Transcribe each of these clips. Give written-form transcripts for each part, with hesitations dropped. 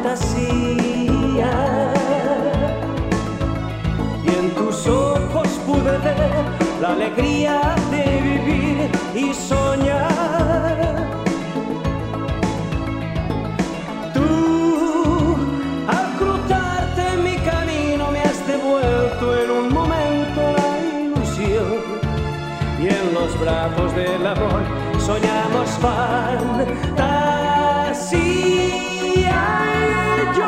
fantasía. Y en tus ojos pude ver la alegría de vivir y soñar. Tú, al cruzarte mi camino, me has devuelto en un momento la ilusión. Y en los brazos del amor soñamos fantasía y yo.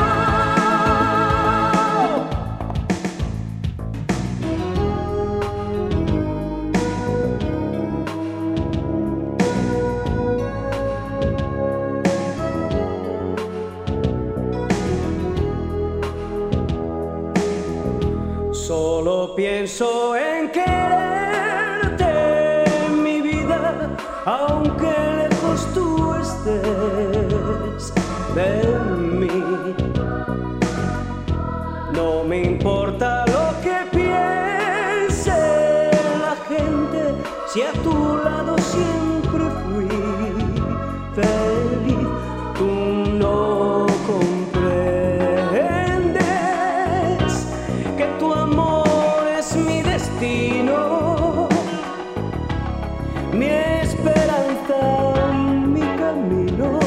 Solo pienso en quererte, mi vida, aunque lejos tú estés de mí. No me importa lo que piense la gente, si a tu lado siempre fui feliz. Tú no comprendes que tu amor es mi destino, mi esperanza, mi camino,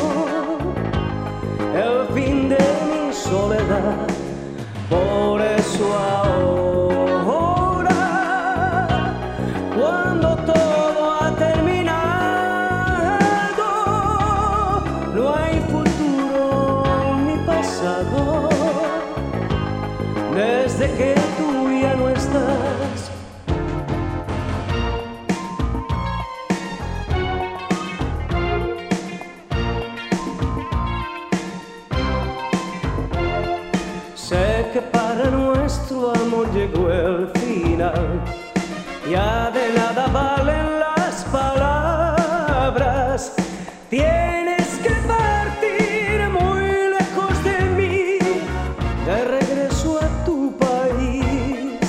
el fin de mi soledad. Por eso ahora, cuando todo ha terminado, no hay futuro ni pasado, desde que tú ya no estás. Sé que para nuestro amor llegó el final, ya de nada valen las palabras. Tienes que partir muy lejos de mí, de regreso a tu país.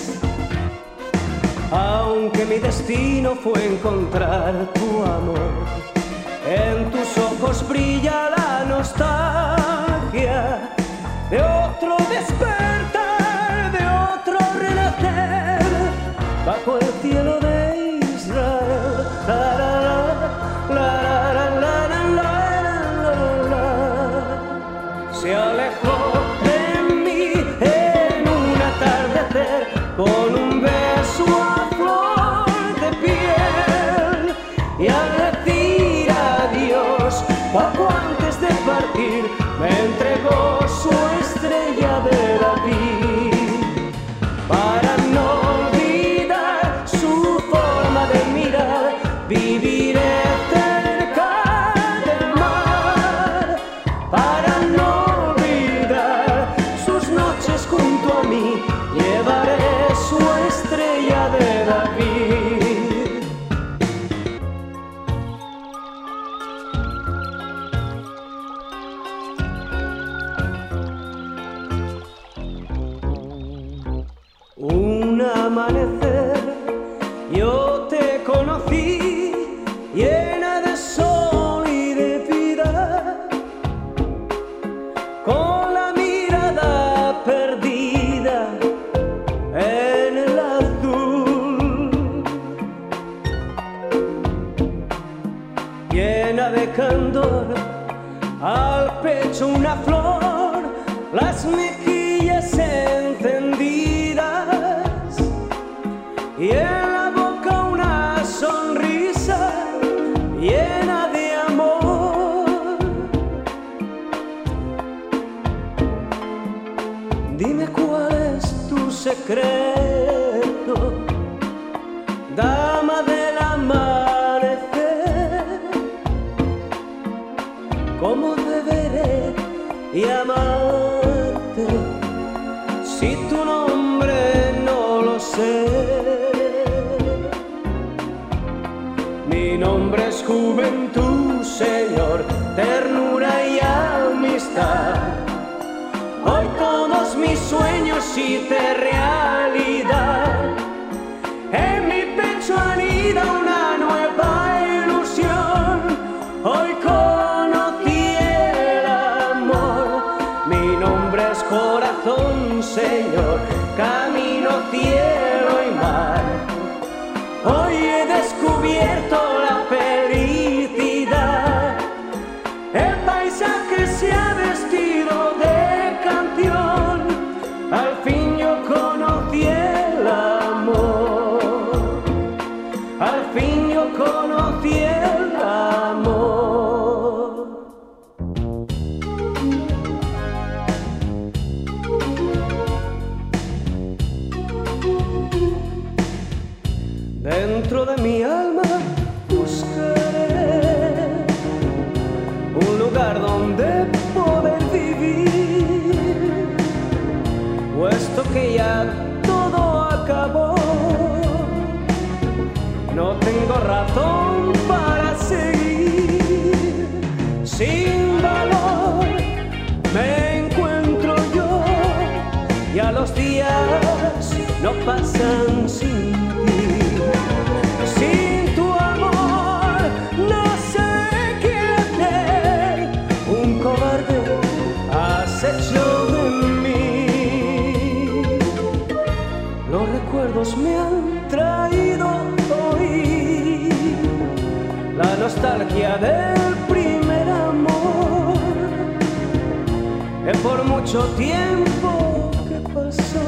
Aunque mi destino fue encontrar tu amor, en tus ojos brilla la nostalgia de otro despertar, de otro renacer, bajo el cielo de Israel. La, la, la, la, la, la, la, la, la. Se alejó de mí en un atardecer, con un beso a flor de piel, y al decir adiós, poco antes de partir, me entregó su estrella de la vida, para no olvidar su forma de mirar. Viviré cerca del mar, para no olvidar sus noches junto a mí. Llevaré su estrella de David. Un amanecer yo te conocí, llena de sol y de vida, con la mirada perdida en el azul, llena de candor, al pecho una flor, las mejillas encendidas, y en la boca una sonrisa llena de amor. Dime cuál es tu secreto, dama del amanecer. ¿Cómo deberé llamarte si tu nombre no lo sé? Mi nombre es juventud, Señor, ternura y amistad. Hoy todos mis sueños hice realidad. En mi pecho anida una nueva ilusión. Hoy conocí el amor. Mi corazón, Señor, camino, cielo y mar. Hoy he descubierto la felicidad. El paisaje se ha vestido de canción. Al fin yo conocí el amor. Al fin yo conocí el amor. Dentro de mi alma buscaré un lugar donde poder vivir, puesto que ya todo acabó. No tengo razón para seguir. Sin valor me encuentro yo, ya los días no pasan sin ti. Sin tu amor no sé qué hacer. Un cobarde has hecho de mí. Los recuerdos me han traído hoy la nostalgia del primer amor, que por mucho tiempo que pasó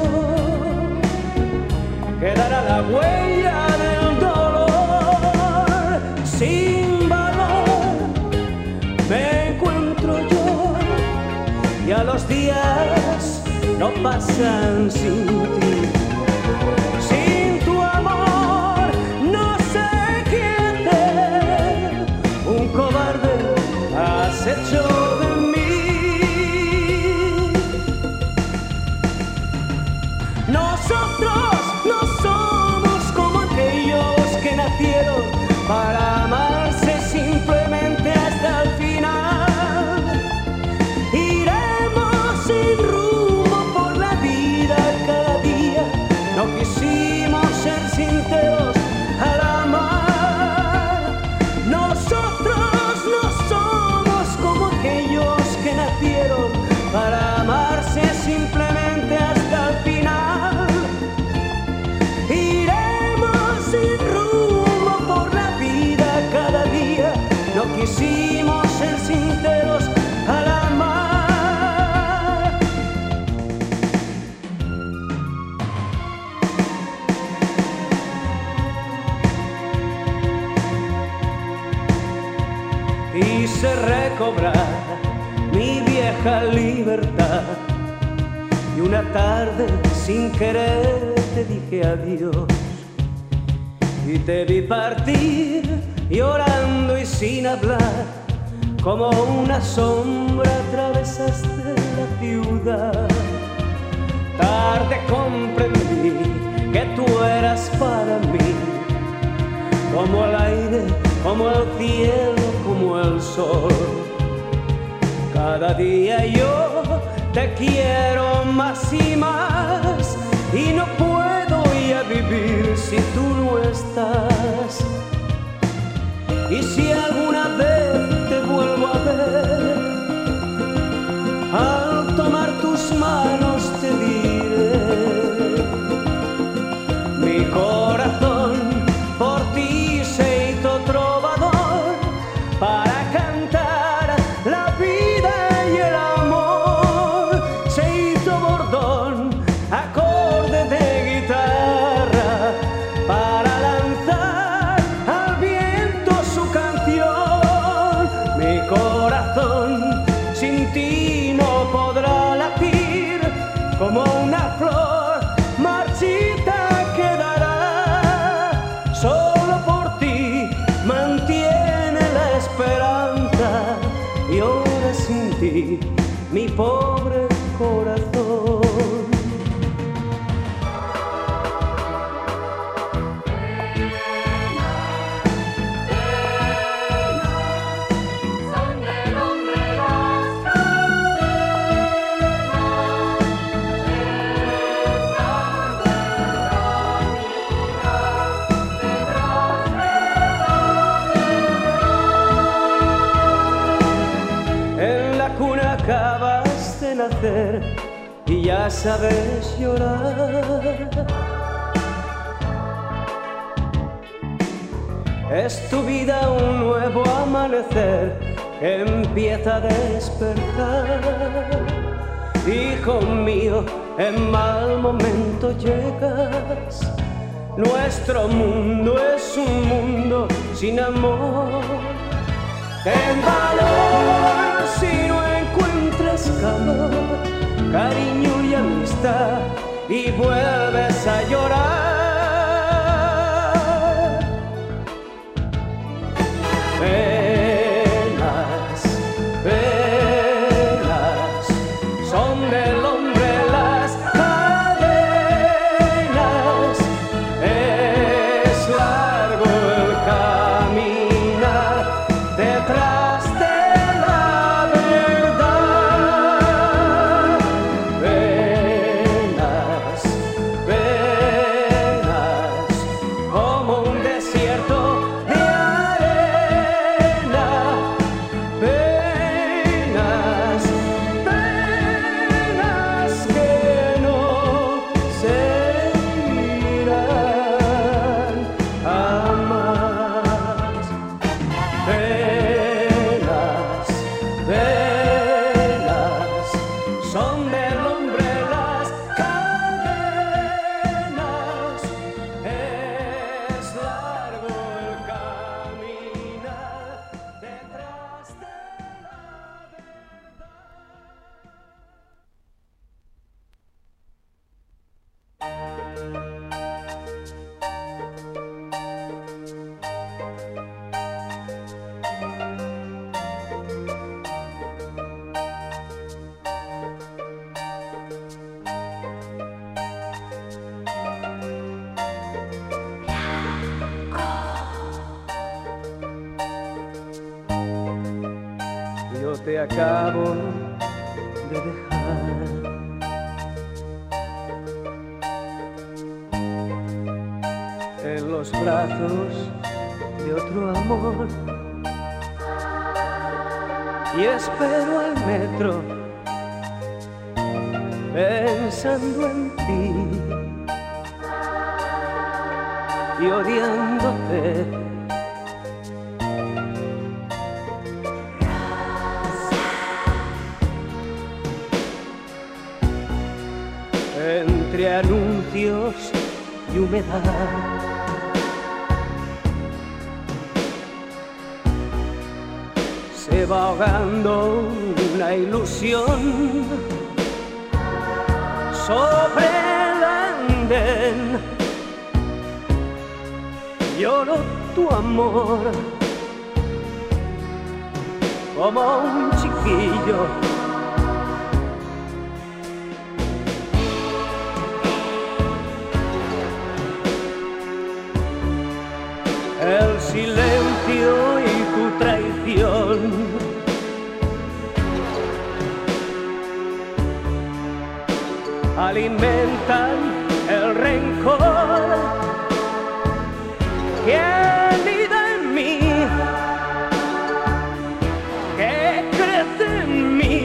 quedará la huella del dolor. Sin valor me encuentro yo, ya los días no pasan sin ti. Sin tu amor no sé qué hacer. Un cobarde has hecho de mí. Nosotros no somos como aquellos que nacieron para amarse simplemente hasta el final. Iremos sin rumbo por la vida cada día. No quisimos ser sinceros al amar. Nosotros no somos como aquellos que nacieron para amarse simplemente hasta el final. Iremos sin rumbo por la vida cada día. No quisimos ser sinceros al amar. Quise recobrar mi vieja libertad y una tarde sin querer te dije adiós y te vi partir llorando y sin hablar. Como una sombra atravesaste la ciudad. Tarde comprendí que tú eras para mí como el aire, como el cielo, como el sol. Cada día yo te quiero más y más, y no puedo ya vivir si tú no estás. Y si alguna vez te vuelvo a ver, al tomar tus manos te diré: mi corazón por ti se hizo trovador, para cantar la vida y el amor. Se hizo bordón, acorde de guitarra, para lanzar al viento su canción. Mi corazón sin ti no podrá latir, como una flor marchita quedará. Solo por ti mantiene la esperanza, y ahora sin ti mi pobre corazón. En la cuna acabas de nacer y ya sabes llorar. Es tu vida un nuevo amanecer que empieza a despertar. Hijo mío, en mal momento llegas. Nuestro mundo es un mundo sin amor. Ten valor si no encuentras calor, cariño y amistad, y vuelves a llorar. Penas, penas, son del hombre las cadenas. Es largo el caminar detrás de la verdad. Penas, penas, como un desierto de arena. Penas, penas que no se irán jamás. Penas, penas, son del hombre las cadenas. Es largo el caminar detrás de la verdad. Yo te acabo de dejar. En los brazos de otro amor, y espero al metro pensando en ti y odiándote. Entre anuncios y humedad, se va ahogando una ilusión sobre el andén. Lloro tu amor como un chiquillo. El silencio y tu traición alimentan el rencor que anida en mí, que crece en mí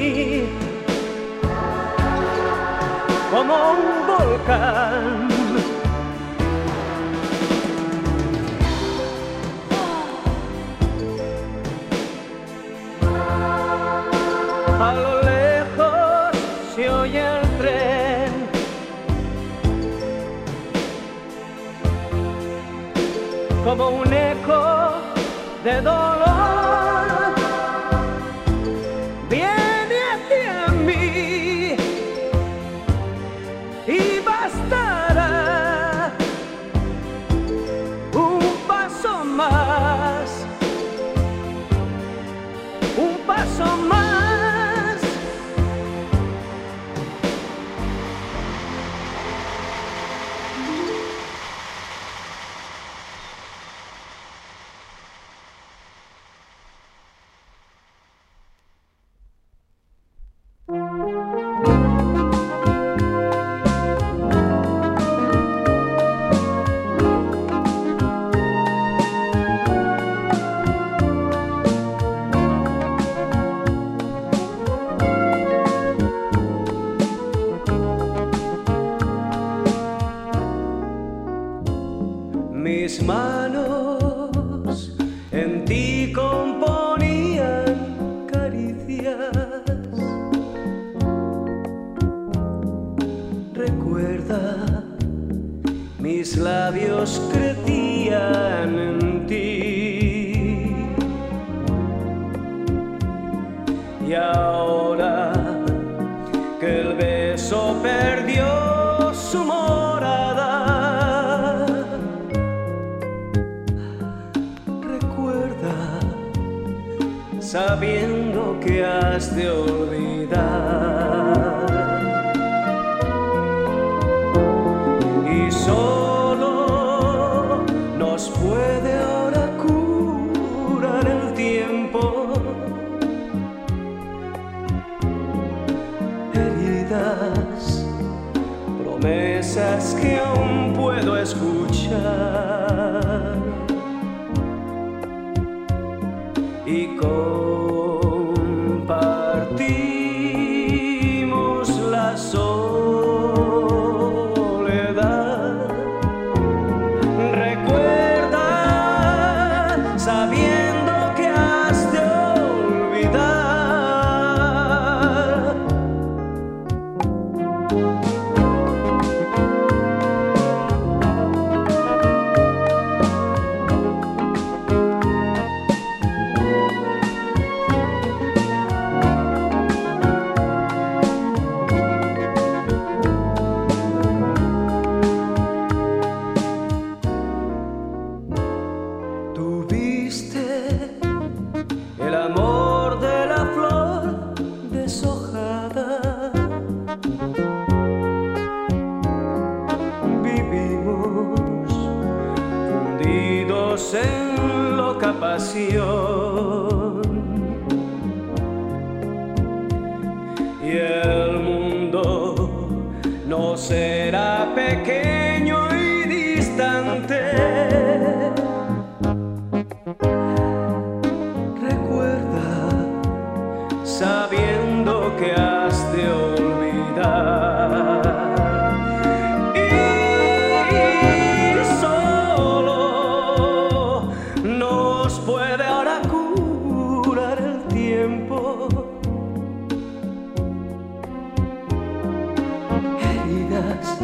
como un volcán. A lo lejos se oye el tren, como un eco de dolor. Viene hacia mí y bastará un paso más, un paso más. mis labios crecían en ti. Y ahora que el beso perdió su morada, recuerda, sabiendo que has de olvidar. Y solo nos puede ahora curar el tiempo. Heridas, promesas que aún puedo escuchar. Y compartimos la soledad. Recuerda, sabiendo que has de olvidar. Tuviste el amor de la flor deshojada. Vivimos hundidos en loca pasión. Y el mundo no será pequeño y distante. Sabiendo que has de olvidar. Y solo nos puede ahora curar el tiempo. Heridas,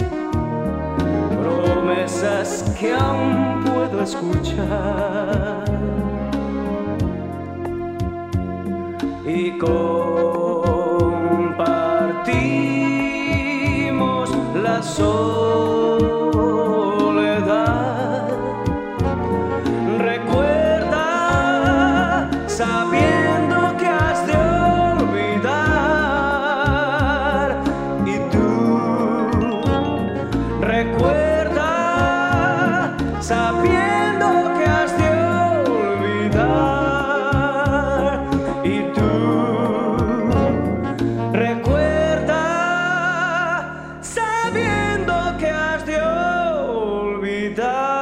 promesas que aún puedo escuchar. Y compartimos la soledad. Recuerda, sabiendo que has de olvidar. Y tú, recuerda, sabiendo que has de olvidar. Y tú, recuerda, sabiendo que has de olvidar.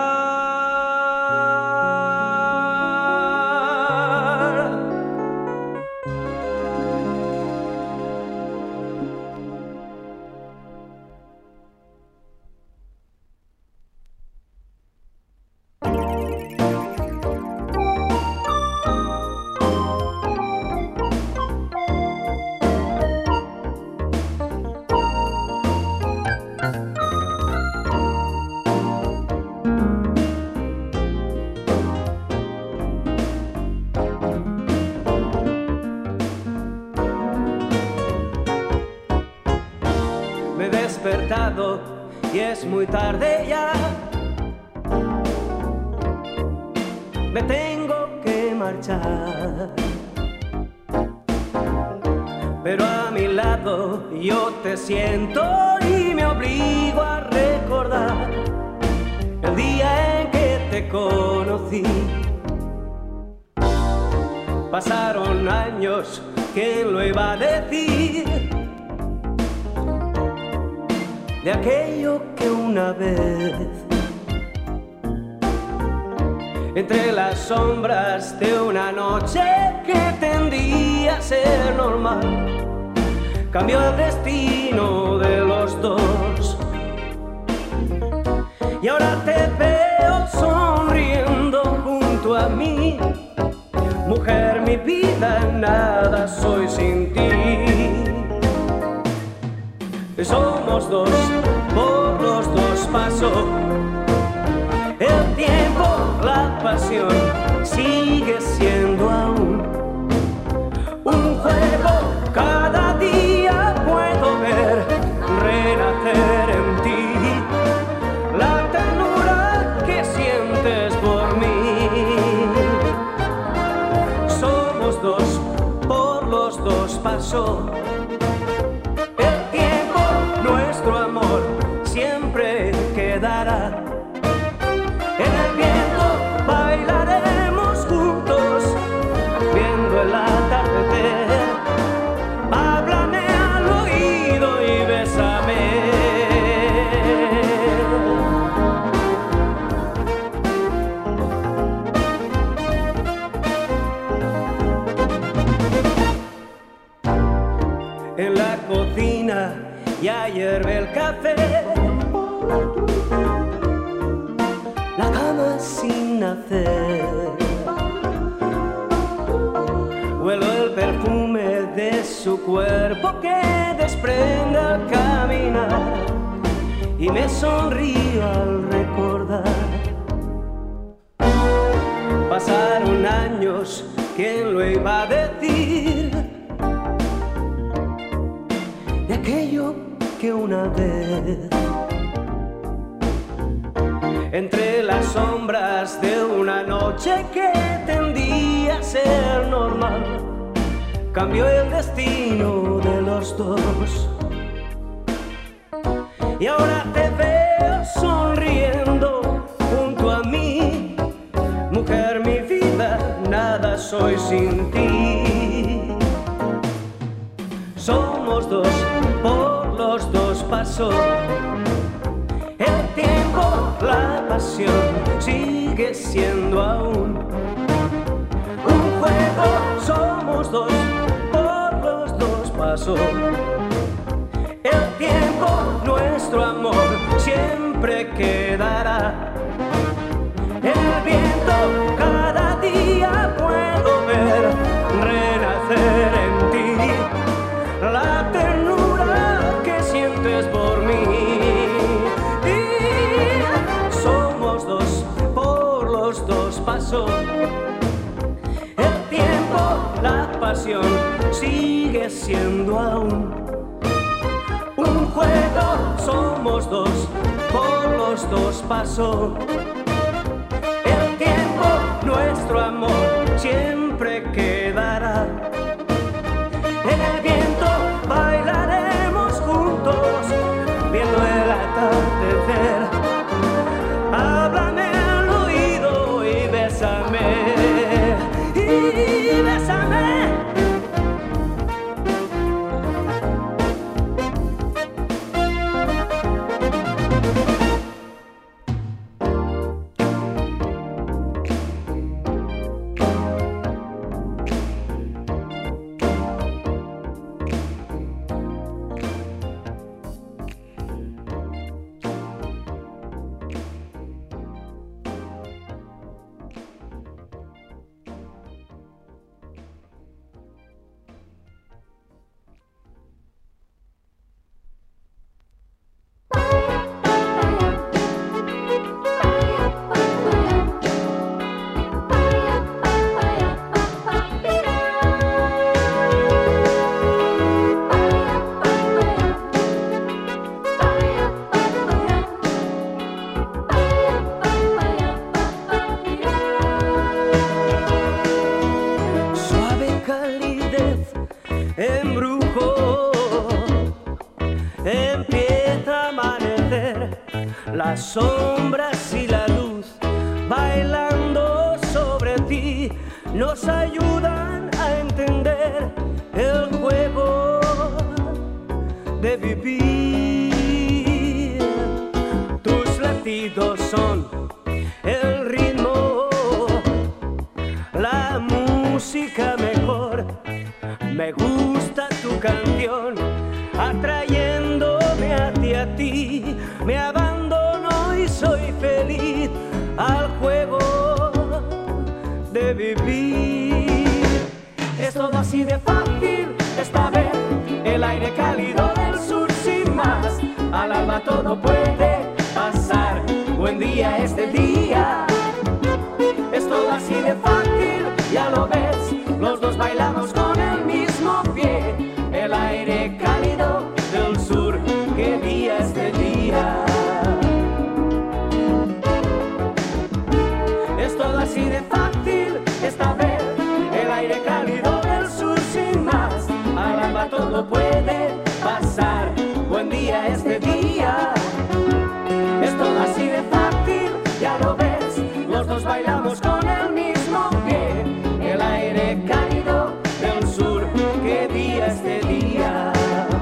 Me he despertado y es muy tarde ya. Me tengo que marchar, pero a mi lado yo te siento y me obligo a recordar el día en que te conocí. Pasaron años, ¿quién lo iba a decir? De aquello que una vez, entre las sombras de una noche que tendía a ser normal, cambió el destino de los dos. Y ahora te veo sonriendo junto a mí. Mujer, mi vida, nada soy sin ti. Somos dos, por los dos paso pasión sigue siendo aún un juego. Cada día puedo ver renacer en ti la ternura que sientes por mí. Somos dos, por los dos pasó el tiempo, nuestro amor siempre quedará. En el viento bailaremos juntos, viendo el atardecer. Háblame al oído y bésame. En la cocina ya hierve el café, la cama sin hacer. Huelo el perfume de su cuerpo que desprende al caminar y me sonrío al recordar. Pasaron años, ¿quién lo iba a decir? De aquello que una vez, entre las sombras de una noche que tendía a ser normal, cambió el destino de los dos. Y ahora te veo sonriendo junto a mí, mujer, mi vida, nada soy sin ti. Somos dos, por los dos pasó el tiempo, la pasión sigue siendo aún un juego. Somos dos, por los dos pasó el tiempo, nuestro amor siempre quedará. En el viento cada día puedo ver renacer en ti la ternura que sientes por mí. Y somos dos, por los dos pasó el tiempo, la pasión sigue siendo aún un juego. Somos dos, por los dos pasó el tiempo, nuestro amor siempre quedará. En el viento bailaremos juntos, viendo el atardecer. Háblame al oído y bésame, y bésame. Embrujo, empieza a amanecer, las sombras y la luz bailando sobre ti nos ayudan a entender el juego de vivir. Tus latidos son el ritmo, la música mejor. Me gusta tu canción, atrayéndome hacia ti. Me abandono y soy feliz al juego de vivir. Es todo así de fácil esta vez, el aire cálido del sur sin más. Al alba todo puede pasar, buen día este día. Es día este día. Es todo así de fácil, ya lo ves. Los dos bailamos con el mismo pie. El aire cálido del sur, qué día este día.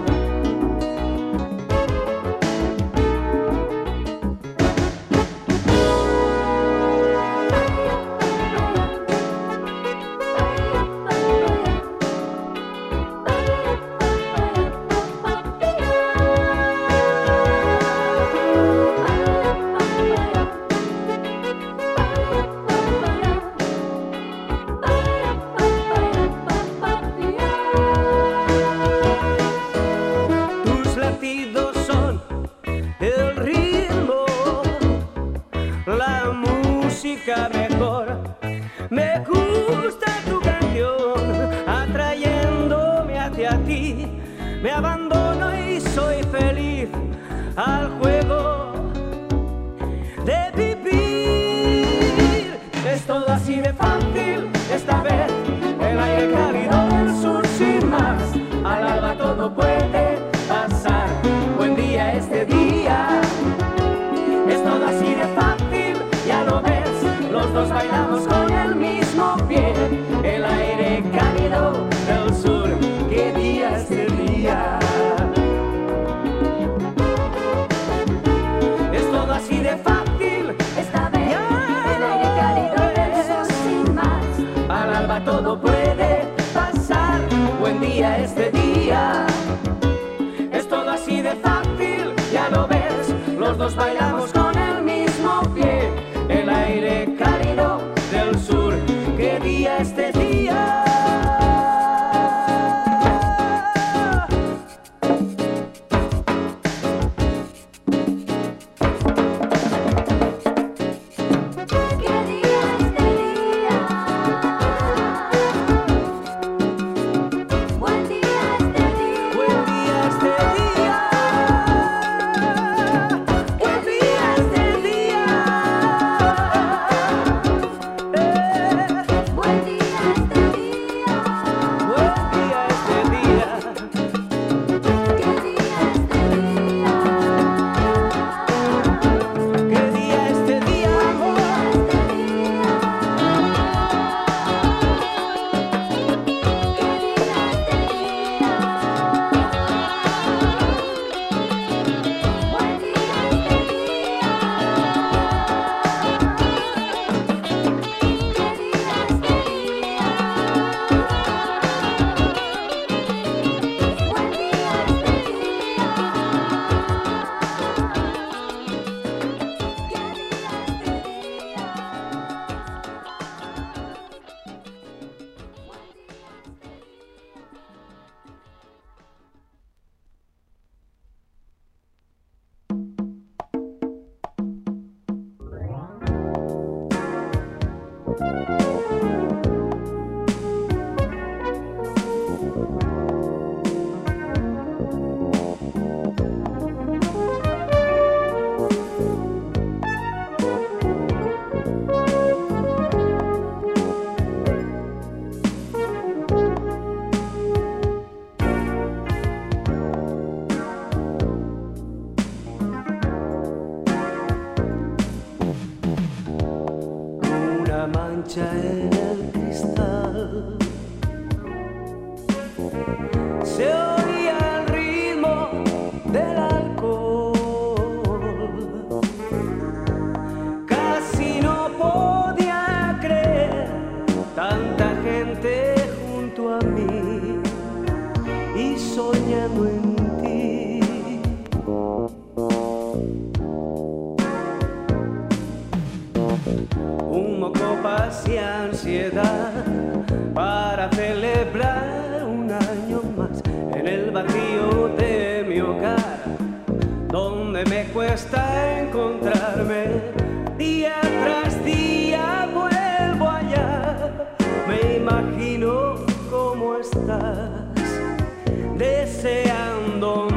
Mejor me gusta tu canción atrayéndome hacia ti, me abandono y soy feliz al juego de vivir. Es todo así de fácil esta vez, el aire cálido del sur sin más, al alba todo puede pasar, buen día este día. Es todo así de fácil, ya lo ves. Los dos bailamos con el mismo pie, el aire cálido del sur, qué día este día. Es todo así de fácil, esta vez, el aire cálido del sur sin más, al alba todo puede pasar, buen día este día. Es todo así de fácil, ya lo ves, los dos bailamos con el mismo pie, el aire cálido del sur, qué día este día. En el cristal se oía el ritmo del alcohol, casi no podía creer tanta gente junto a mí y soñando en ti. Humo, copas y ansiedad para celebrar un año más en el vacío de mi hogar, donde me cuesta encontrarme. Día tras día vuelvo allá, me imagino cómo estás, deseando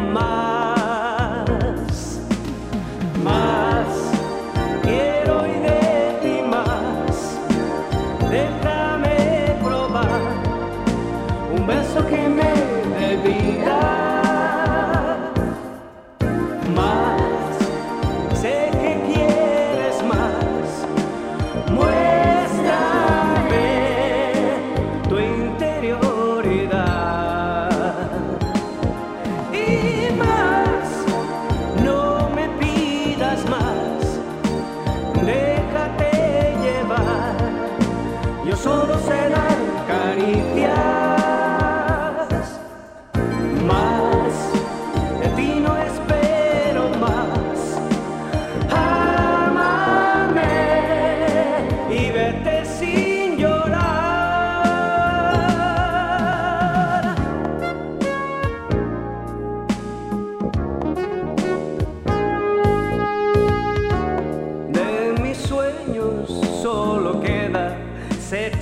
más, más. Quiero y de ti más, déjame probar un beso que me dé vida.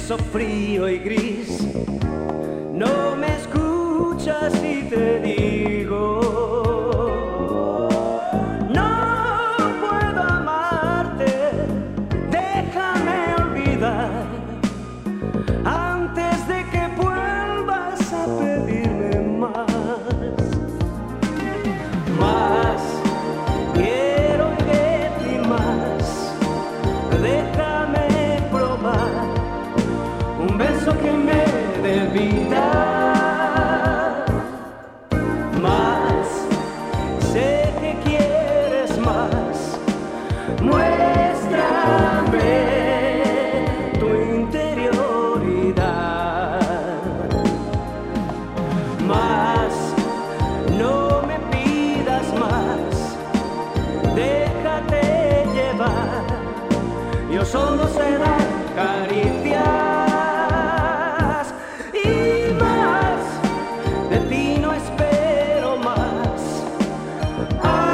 beso frío y gris. No me escuchas y te digo, no puedo amarte, déjame olvidar antes de que vuelvas a pedirme más. Más, quiero de ti más, déjame probar un beso que me dé vida. Más, sé que quieres más, muéstrame tu interioridad. Más, no me pidas más, déjate llevar, yo solo sé dar caricias. Y más, de ti no espero más.